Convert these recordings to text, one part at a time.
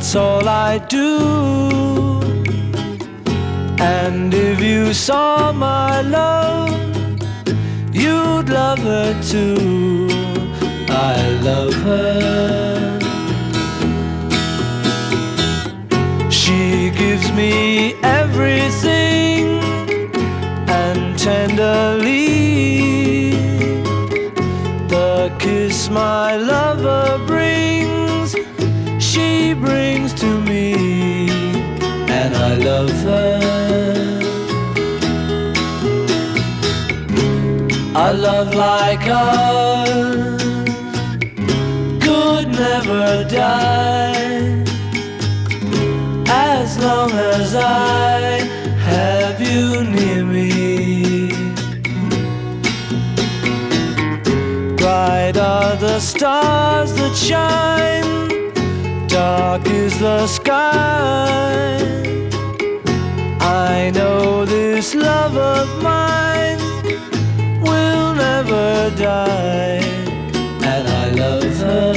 that's all I do. And if you saw my love, you'd love her too. I love her. She gives me everything, and tenderly the kiss my lover brings, she brings to me, and I love her. A love like ours could never die, as long as I have you near me. Bright are the stars that shine, dark is the sky. I know this love of mine will never die, and I love her.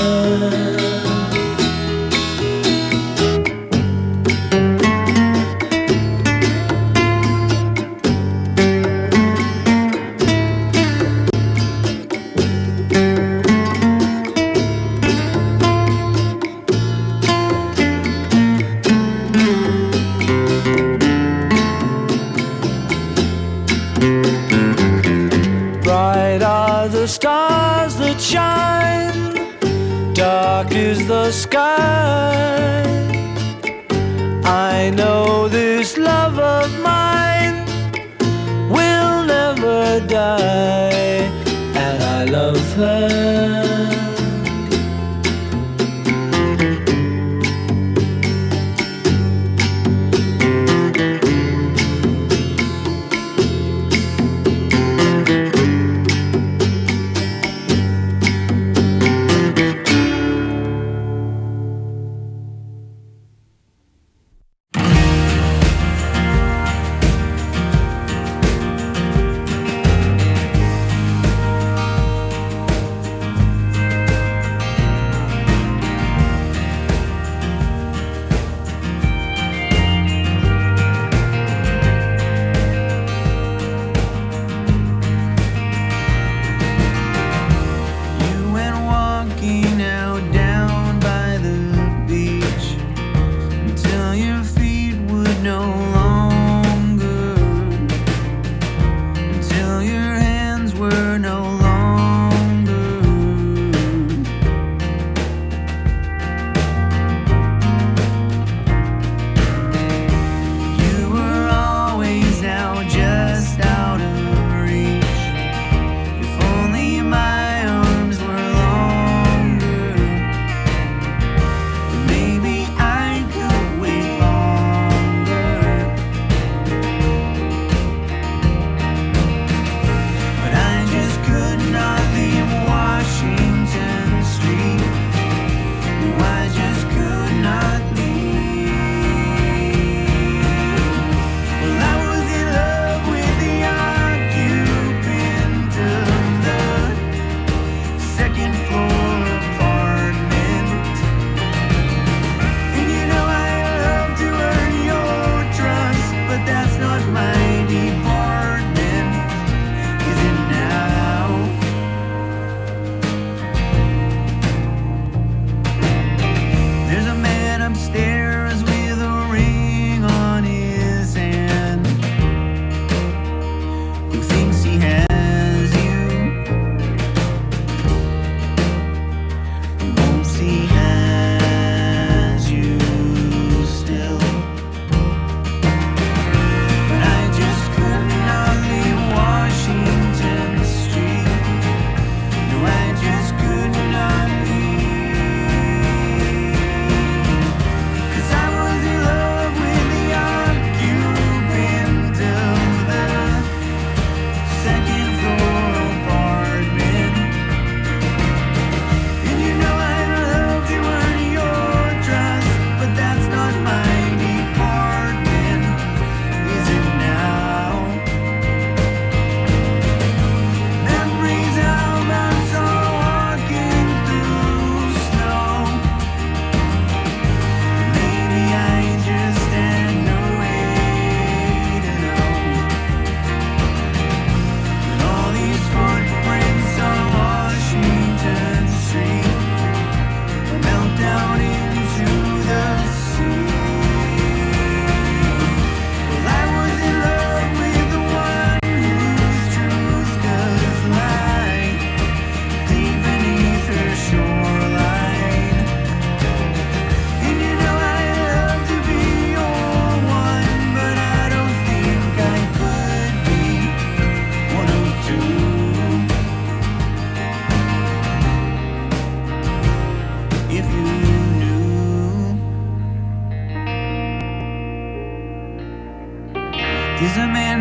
Bright are the stars that shine, dark is the sky. I know this love of mine will never die, and I love her.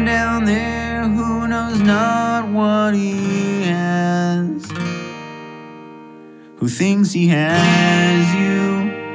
man down there who knows not what he has, who thinks he has you.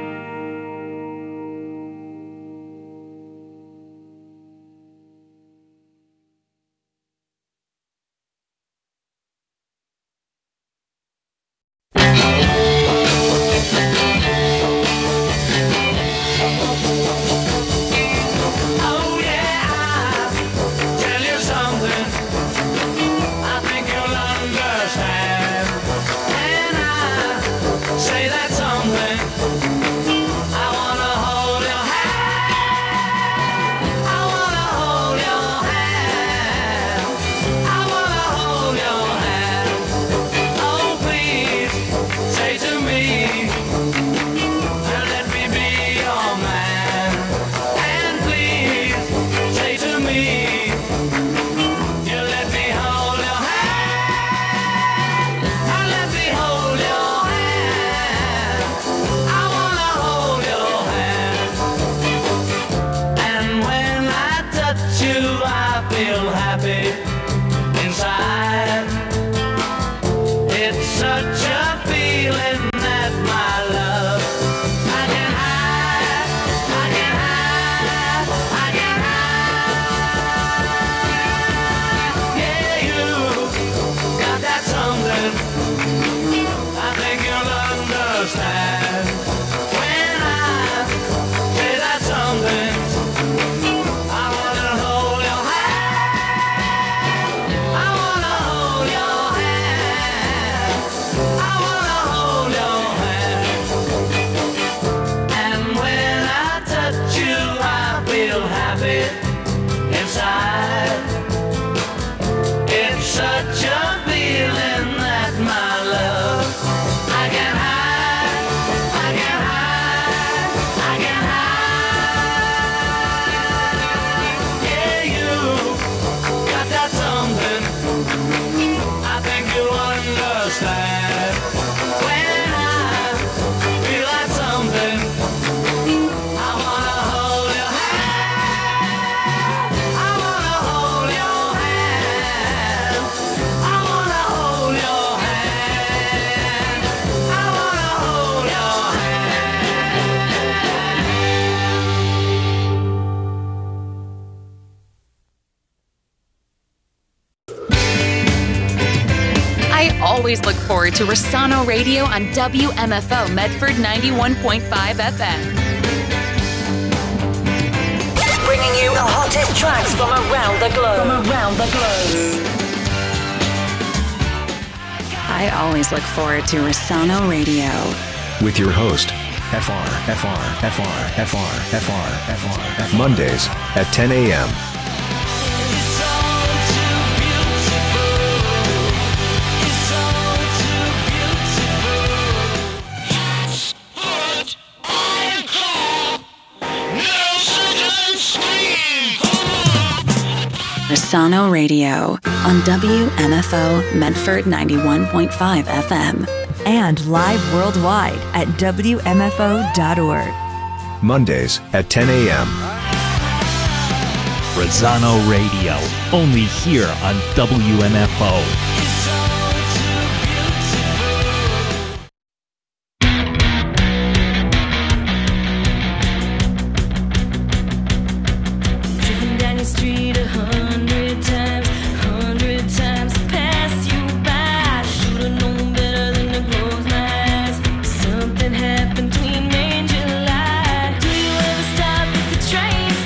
Always look forward to Rossano Radio on WMFO Medford 91.5 FM. Bringing you the hottest tracks from around the globe. I always look forward to Rossano Radio. With your host, FR. Mondays at 10 a.m. Rossano Radio on WMFO Medford 91.5 FM. And live worldwide at WMFO.org. Mondays at 10 a.m. Rossano Radio, only here on WMFO.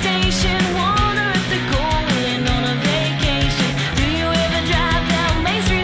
Main Street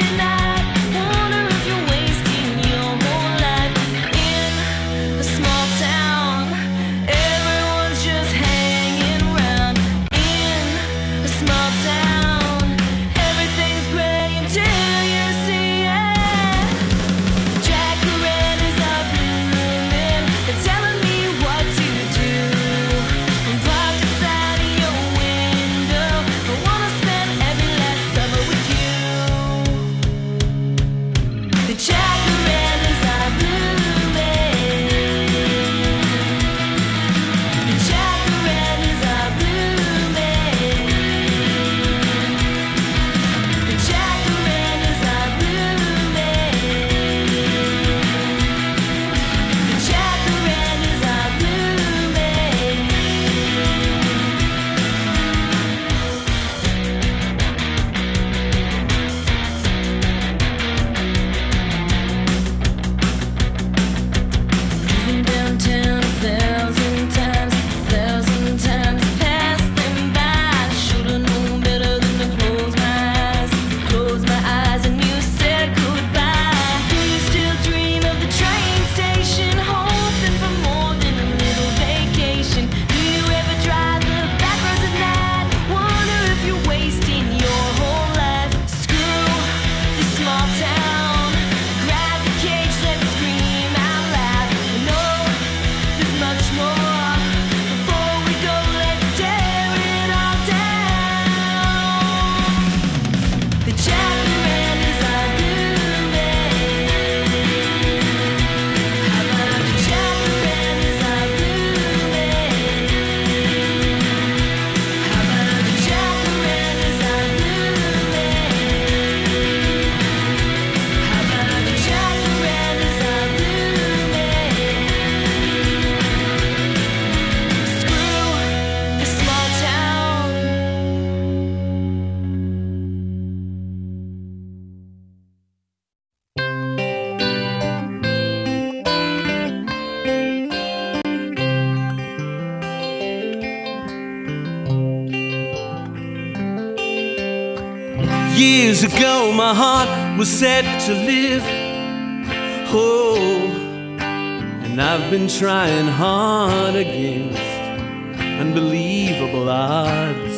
Years ago my heart was set to live. Oh, and I've been trying hard against unbelievable odds.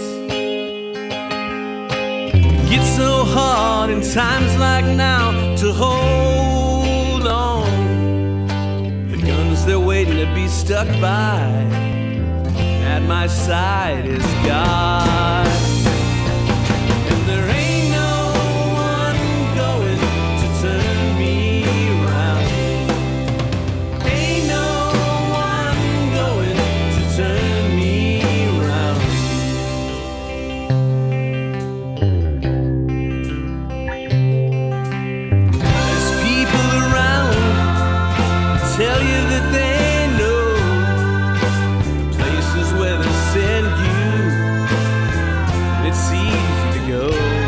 It's so hard in times like now to hold on. The guns they're waiting to be stuck by. At my side is God. And there ain't no one going to turn me around. Ain't no one going to turn me around. There's people around tell you that they know the places where they send you, and it's easy to go.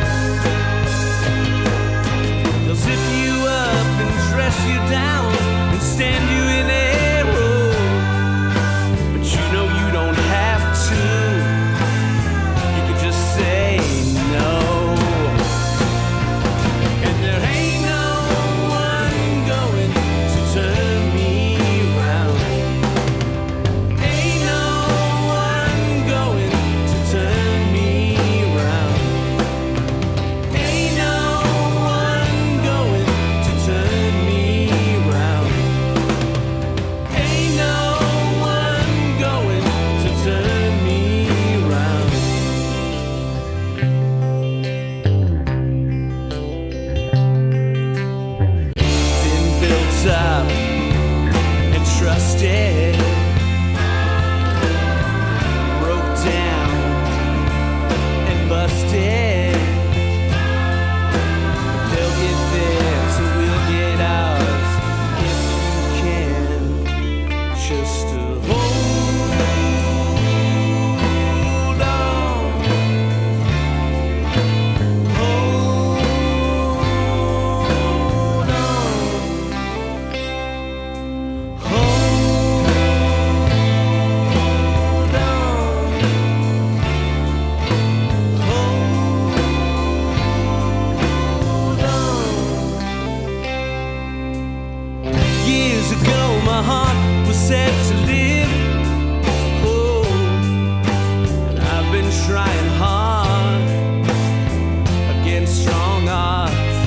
They'll zip you up and dress you down and stand you in a row, but you know you don't have to. You could just say no. And there ain't no one going to turn me around. Ain't no one going to turn me around. Ain't no one going to turn me around. Ain't no one going to turn me around. Been built up and trusted, broke down and busted. They'll get theirs, so we'll get ours if you can. Just to hold on, hold on, hold Years ago my heart was set to live. Oh, and I've been trying hard against strong odds.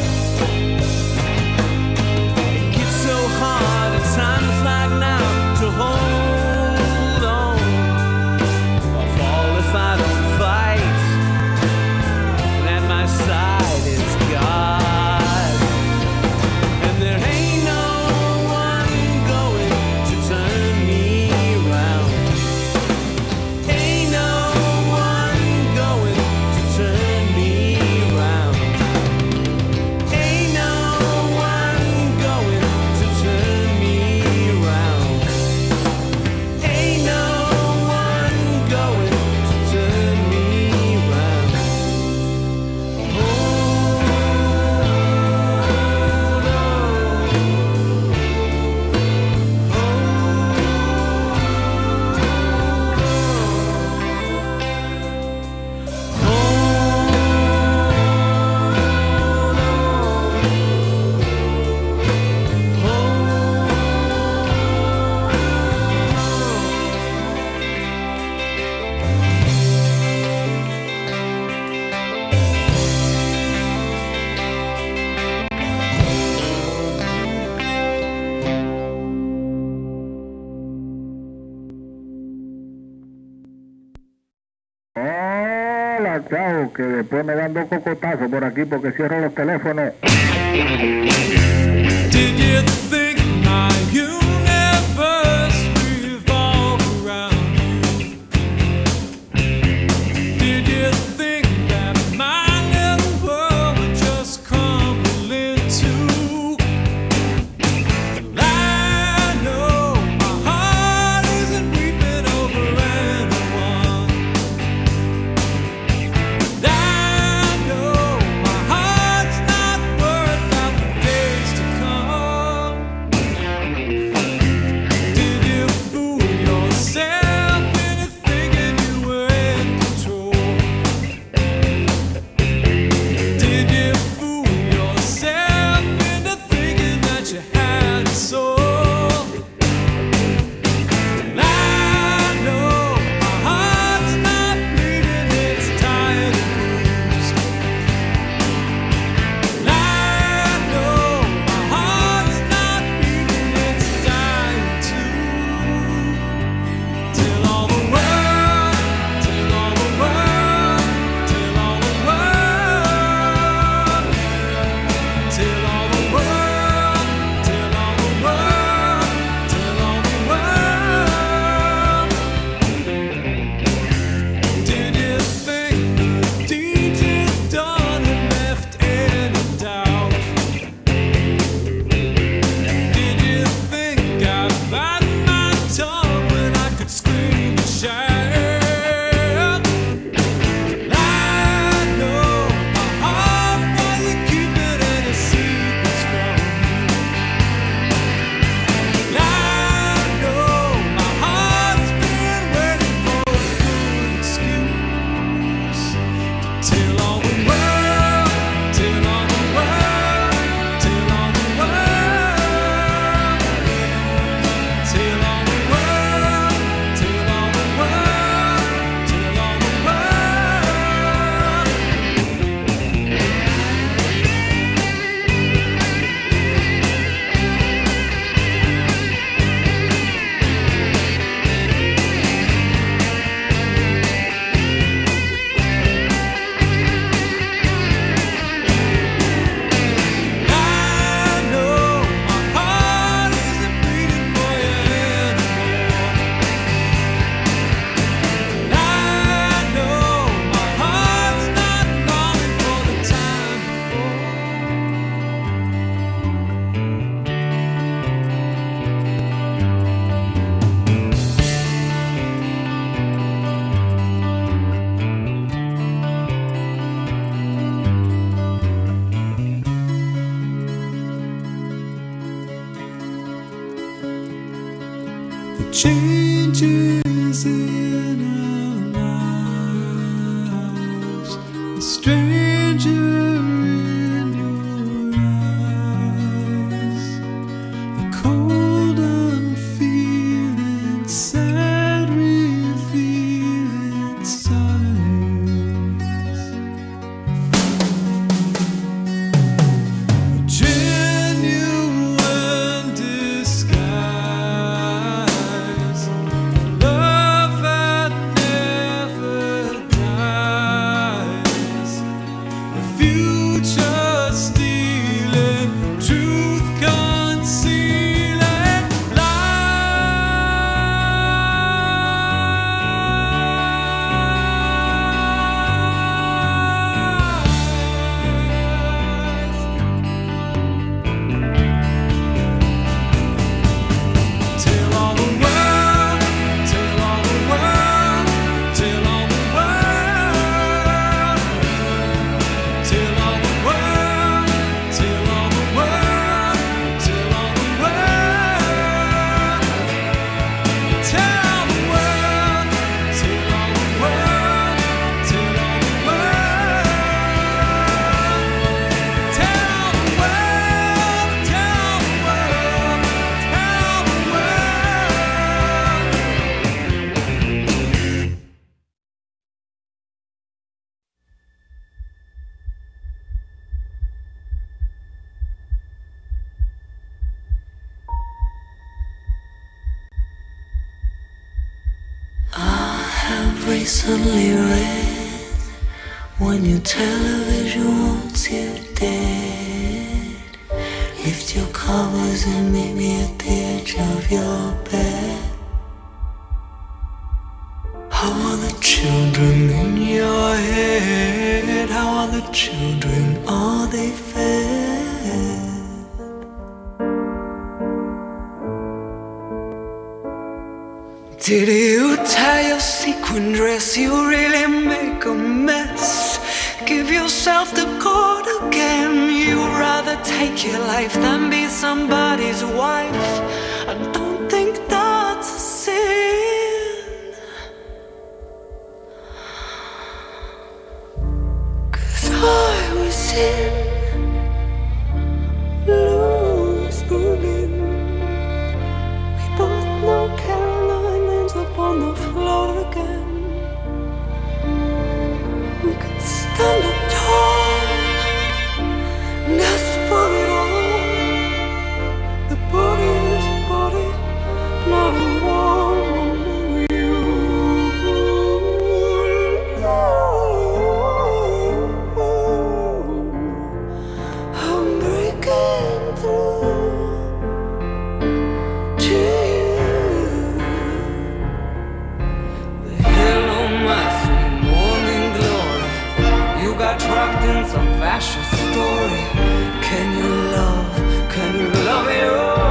It gets so hard at times like now to hold on. I'll fall if I don't fight, and at my side is God. And there ain't no one going to turn me around. Ain't no one going to turn me around. Ain't no one going to turn me around. Ain't no one going to turn me around. Hola, chao, que después me dan dos cocotazos por aquí porque cierro los teléfonos. Did you think my universe revolved around you? Did you think that my little world would just crumble into? Well, I know my heart isn't weeping over anyone. And I know my heart's not worth out the days to come. changes in our lives. A stranger in your eyes, the cold unfeeling, sad revealing signs. A genuine disguise, love that never dies, the future stealing, truth concealing lies. Tell all the world, tell all the world, tell all the world, tell all the world, tell all the world, tell all the world, tell all the world, tell all the world, tell all the world, tell all the world, tell the world, tell the world. I have recently read when your television wants you dead, lift your covers and meet me at the edge of your bed. How are the children in your head? How are the children? Are they fed? Did you tie your sequin dress? You really make a mess. Give yourself the cord again. You'd rather take your life than be somebody's wife. I don't think that's a sin, 'cause I was in Louis Berlin. We both know Caroline ends up on the floor again. We could stand up tall and ask for it all. The body is a body, not a woman with you. I'm breaking through to you. Hello, my sweet morning glory. You got trapped in some fascist story. Can you love your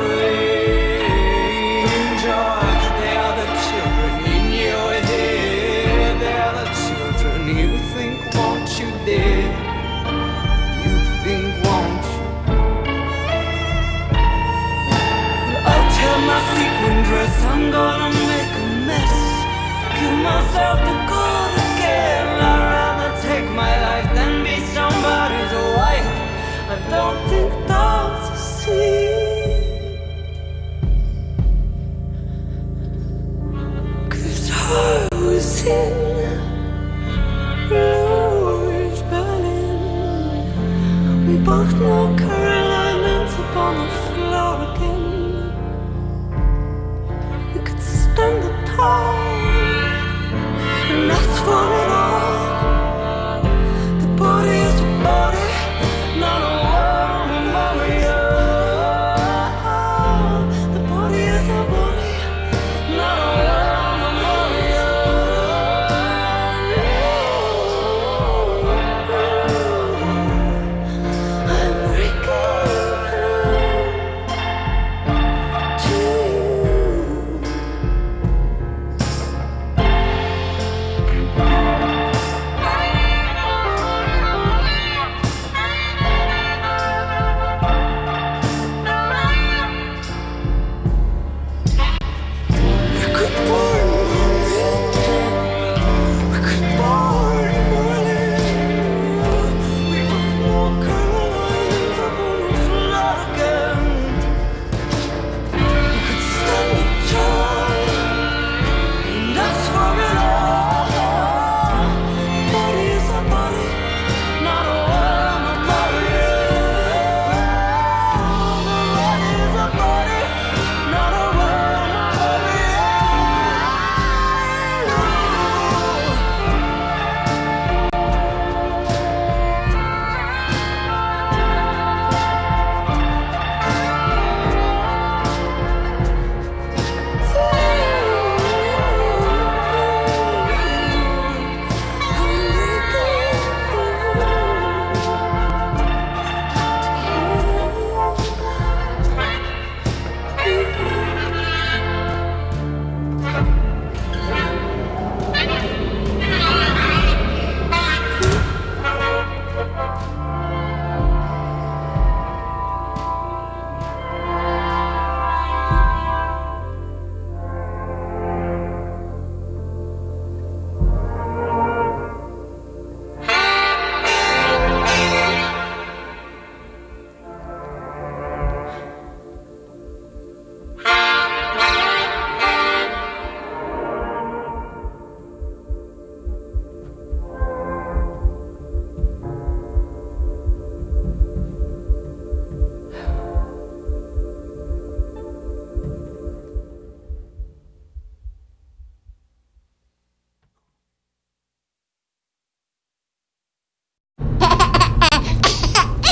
stranger? They are the children in your head. They are the children you think want you dead. You think want you. I'll tell my sequin dress I'm gonna make a mess. Give myself the cord again. I'd rather take my life than be somebody's wife. I don't think that's a sin, 'cause I was in Louis Berlin. We both know Caroline ends up on the floor again. We could stand up tall and ask for it all. The body is a body, not a woman, Maria. The body is a body, not a woman, Maria. I'm breaking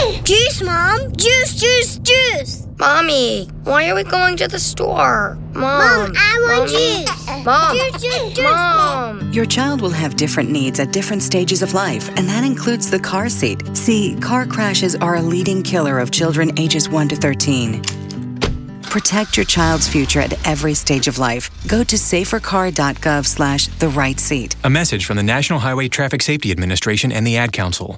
Juice, Mom! Juice, juice, juice! Mommy, why are we going to the store? Mom, I want juice! Mom! Juice, juice, juice! Mom! Your child will have different needs at different stages of life, and that includes the car seat. See, car crashes are a leading killer of children ages 1 to 13. Protect your child's future at every stage of life. Go to safercar.gov/the-right-seat. A message from the National Highway Traffic Safety Administration and the Ad Council.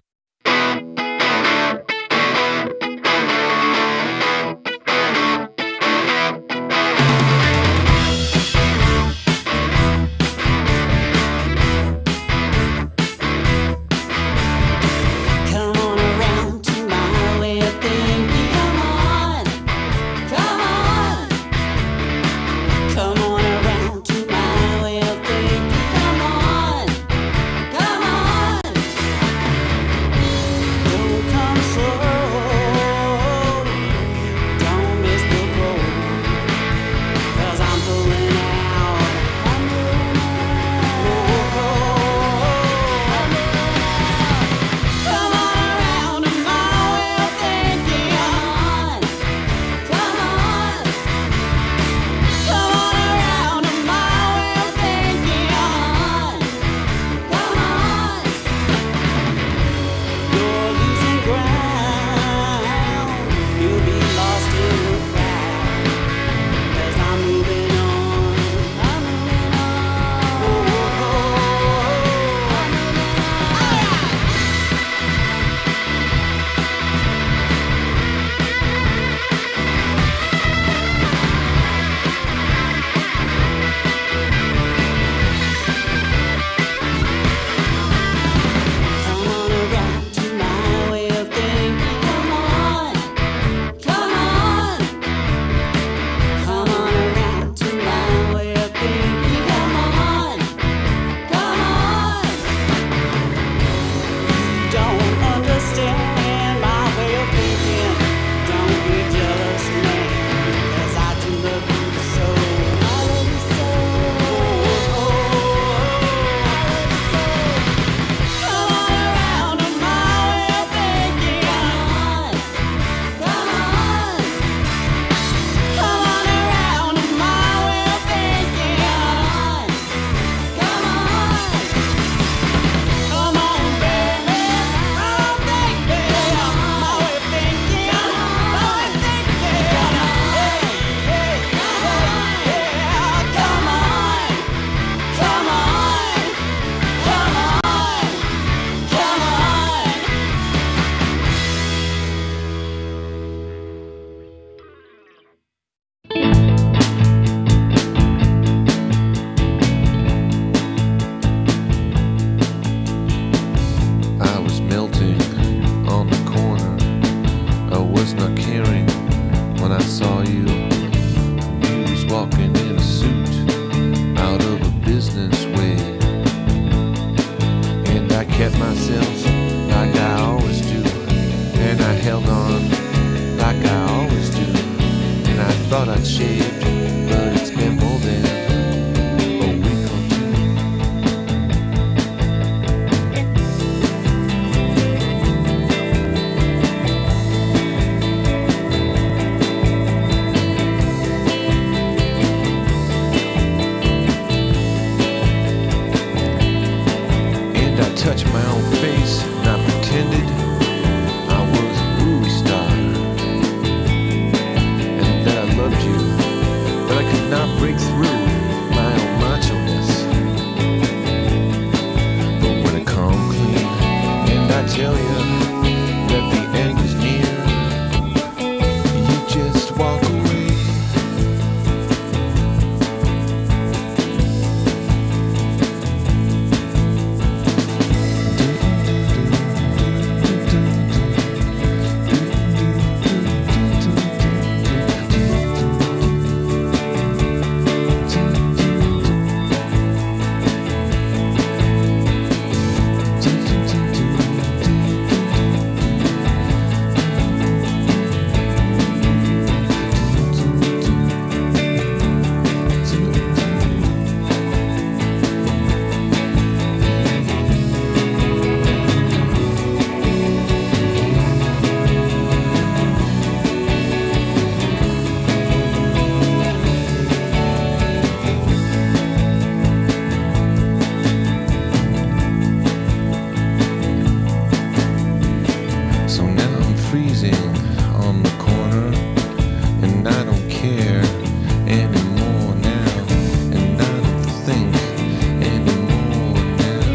freezing on the corner, and I don't care anymore now, and I don't think anymore now.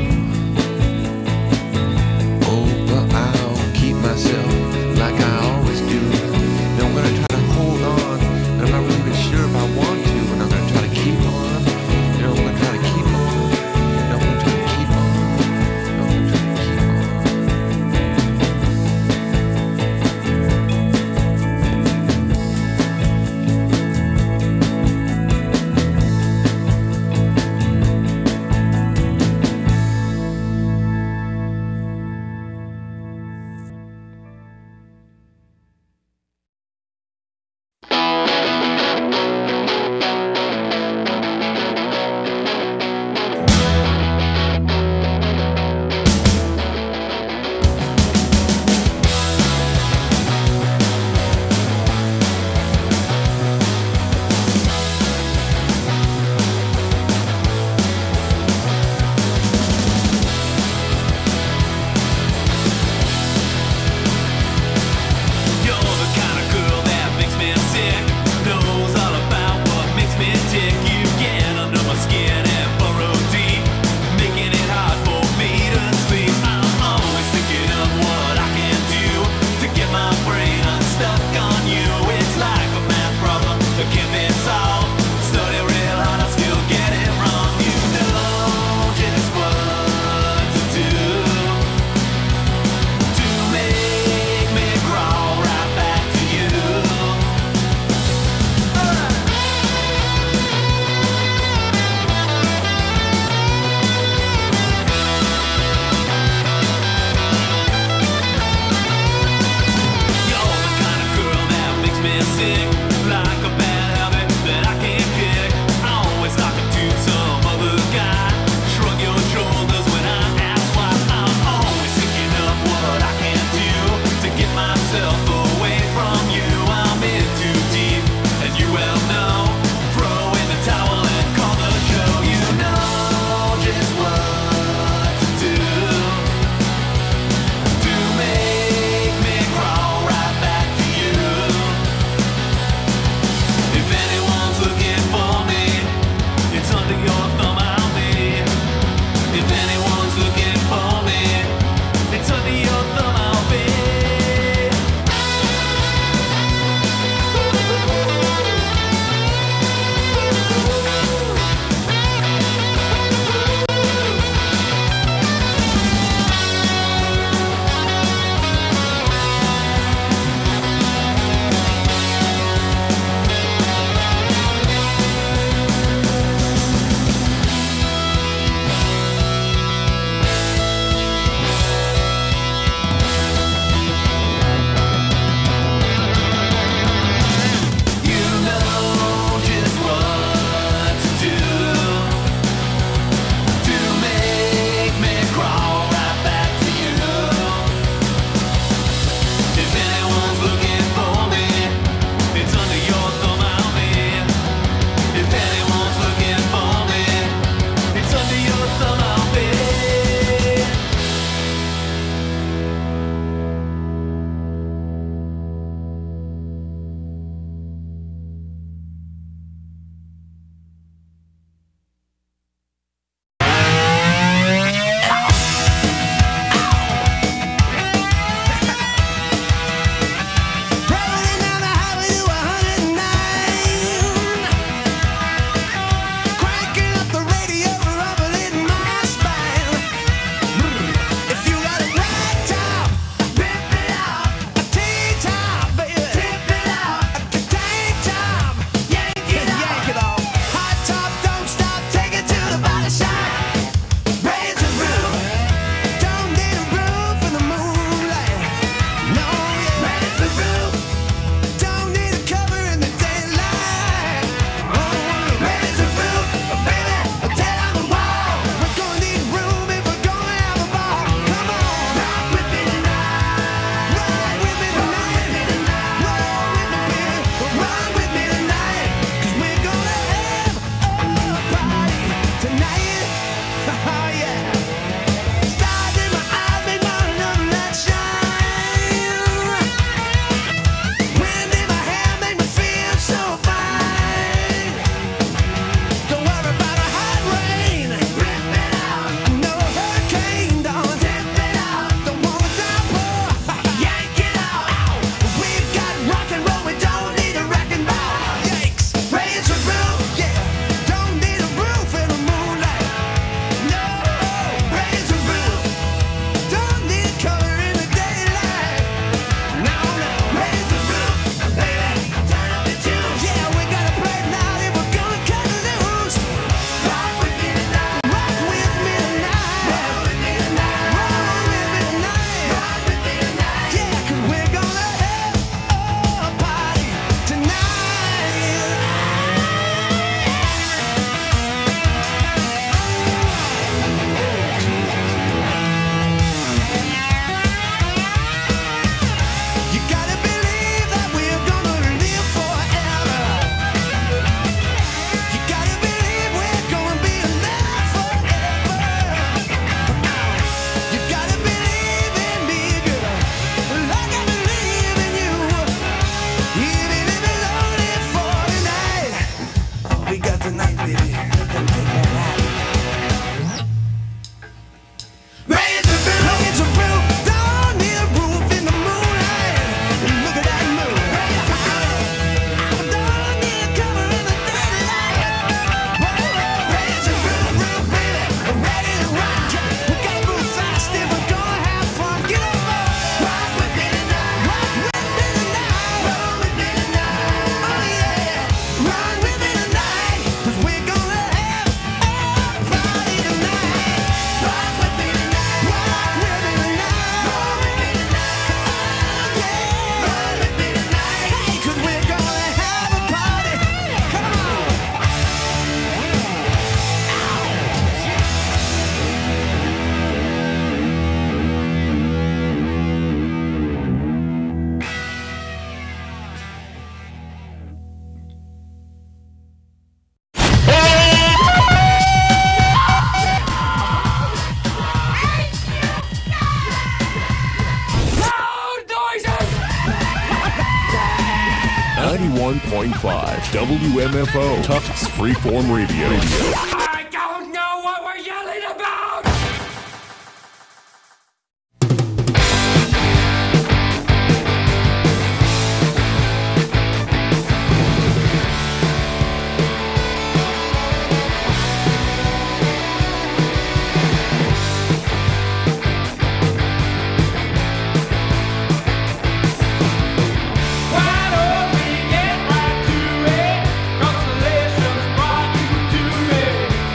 Oh, but I'll keep myself like I always do. And I'm gonna try to hold on, and I'm not really sure if I want to, and I'm gonna try to keep on. You know, I'm gonna try to keep on. And I'm gonna try to keep on. I'm gonna try to keep on. 91.5 WMFO, Tufts Freeform Radio. I don't know what we're yelling about! Why don't we get right to it? Constellations brought you to it.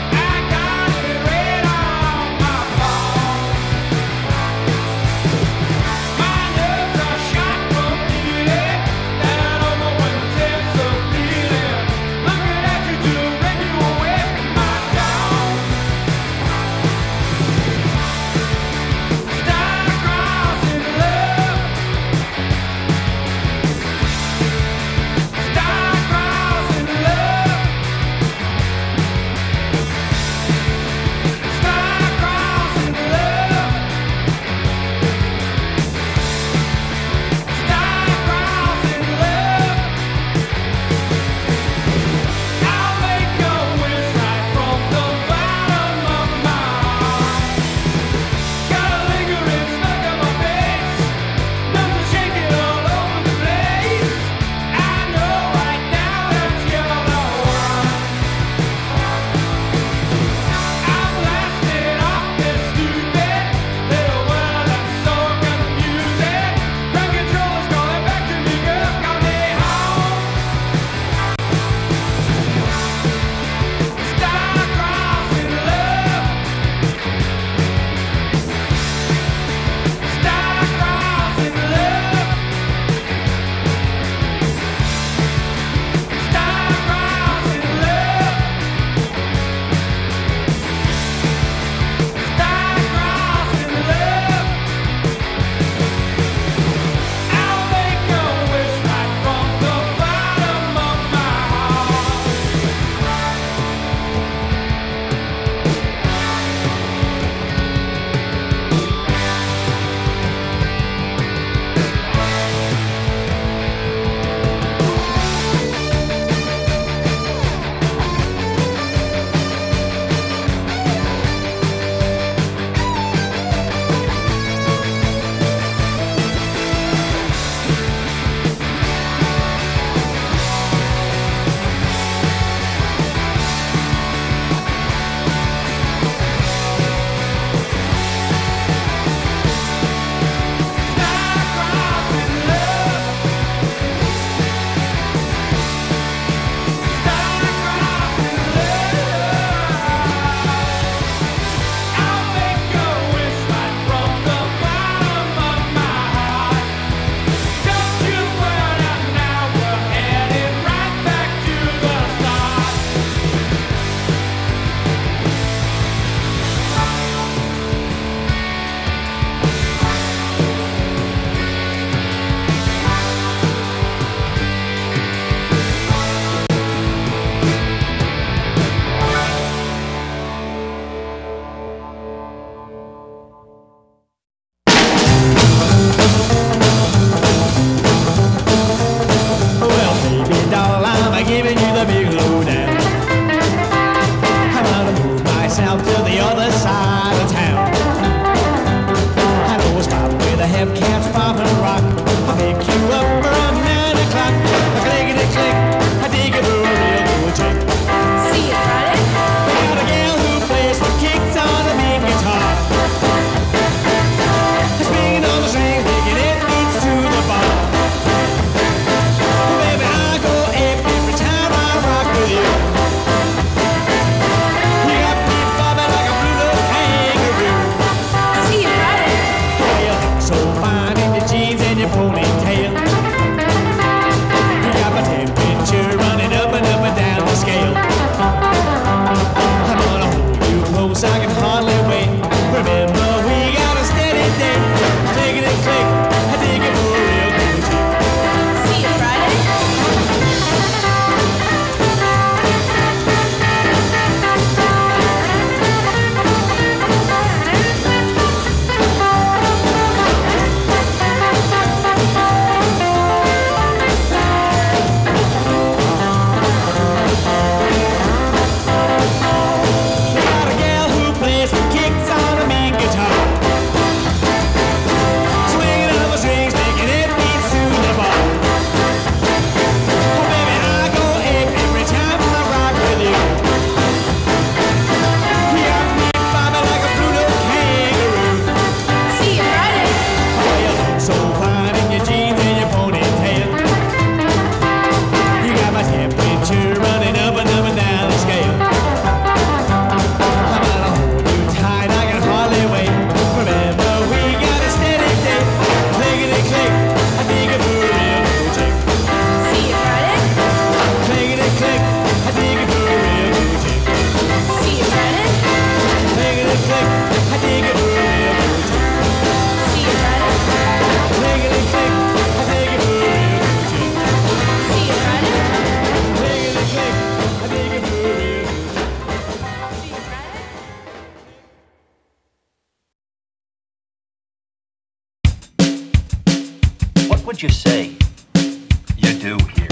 would you say you do here?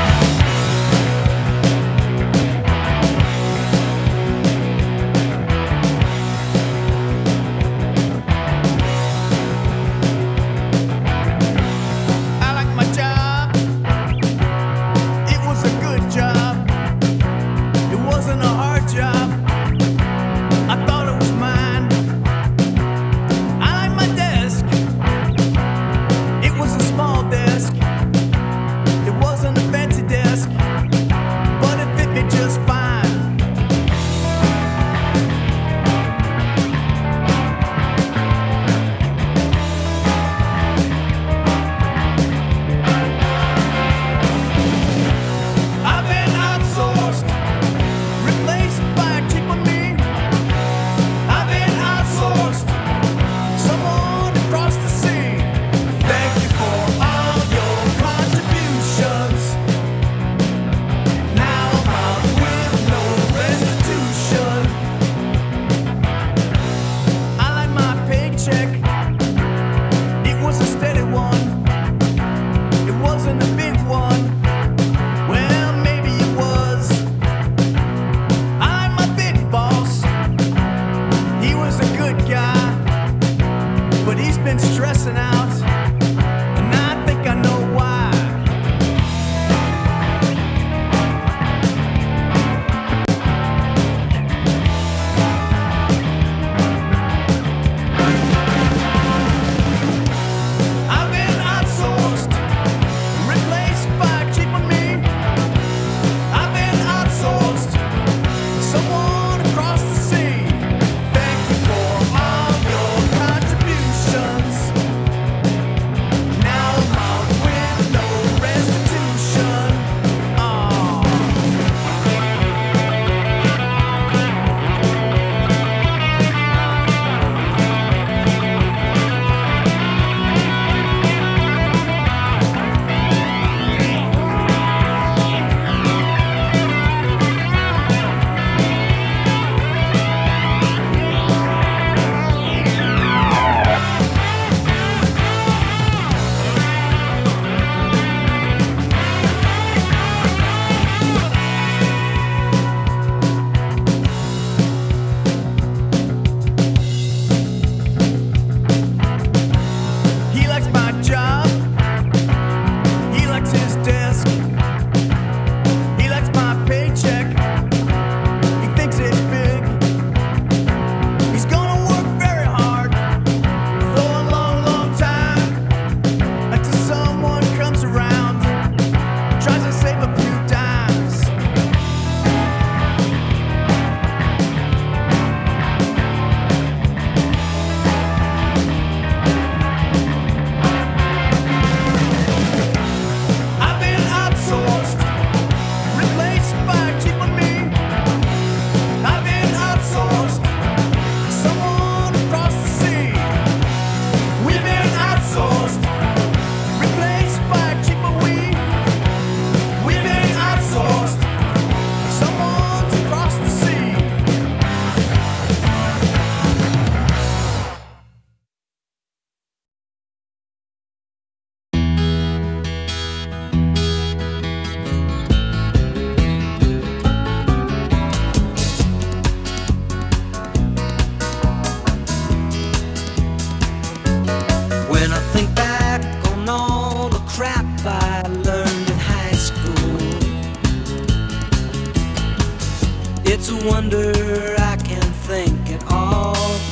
It's a wonder I can think at all.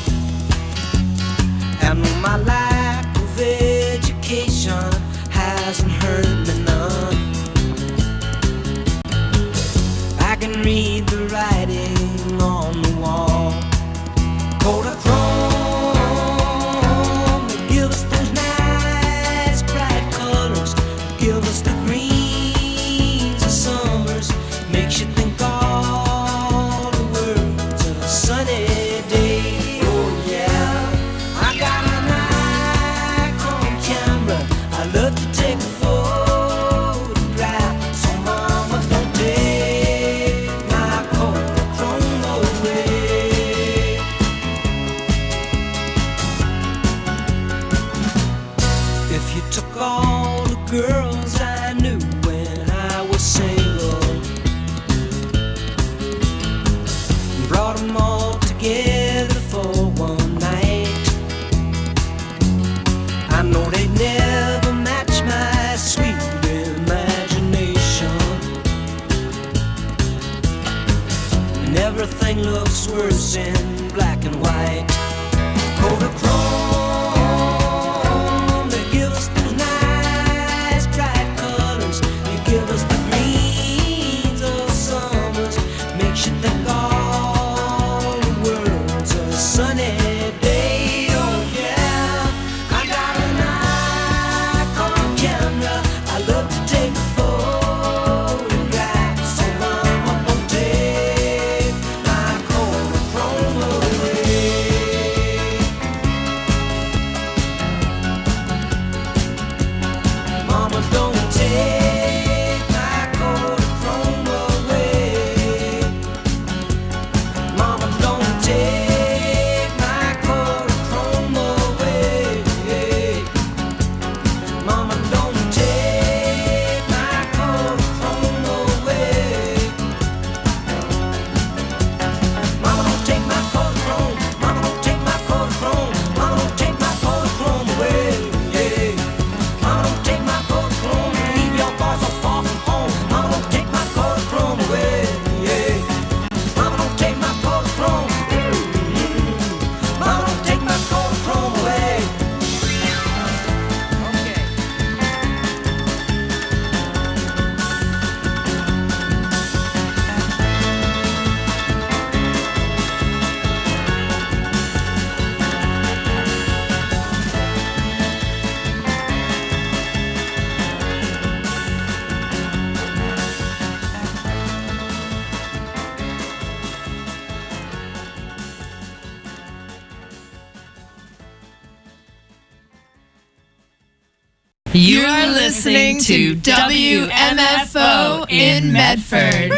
And my lack of education hasn't hurt me none. I can read the writing on the wall. Kodachrome, they give us those nice bright colors, give us the greens of summers, makes you think all the world's a sunny day. Oh yeah, I got a Nikon camera, I love to take a photograph. So mama, don't take my Kodachrome away. If you took all girls I knew when I was single. Brought them all together for one night. I know they'd never match my sweet imagination. And everything looks worse in black and white. Kodachrome, they give us those nice bright colors. They give us the greens of summers. Makes you think all the world's a sunny day. Oh yeah, I got an Nikon camera. I love to take photographs. So mama, don't take my Kodachrome away. Mama, don't take my Kodachrome away. Mama, don't take my Kodachrome away. Mama, don't take my Kodachrome away. Mama, don't take my Kodachrome. Mama, don't take my Kodachrome. Mama, don't take my Kodachrome away. Mama, don't take my Kodachrome. Leave your boy so far from home. Mama, don't take my Kodachrome away. Mama, don't take my Kodachrome. Mama, don't take my Kodachrome away. You are listening to WMFO in Medford.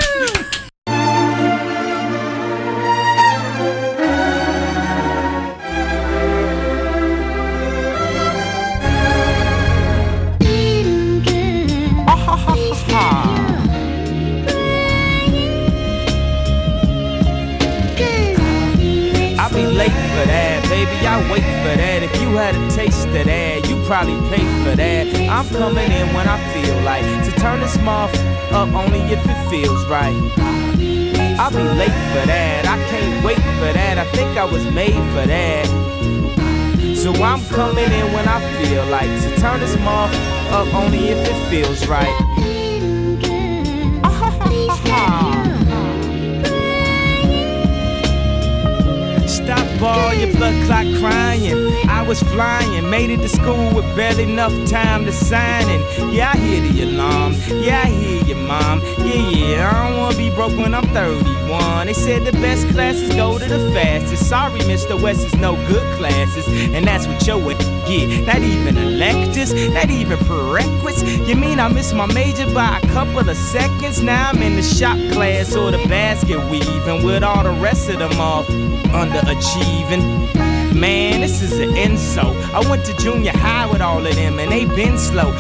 I'll be late for that, baby, I wait for that. If you had a taste of that, you probably pay for that. I'm coming in when I feel like to turn this mouth up only if it feels right. I'll be late for that, I can't wait for that. I think I was made for that. So I'm coming in when I feel like to turn this mouth up only if it feels right. Stop all your blood clot crying. I was flying, made it to school with barely enough time to sign in. Yeah, I hear the alarm. Yeah, I hear you, mom. Yeah, I don't wanna be broke when I'm 31. They said the best classes go to the fastest. Sorry, Mr. West is no good classes, and that's what your get. Not even electives, not even prerequisites. You mean I missed my major by a couple of seconds? Now I'm in the shop class or the basket weaving with all the rest of them off underachieving. Man, this is an insult. I went to junior high with all of them and they been slow.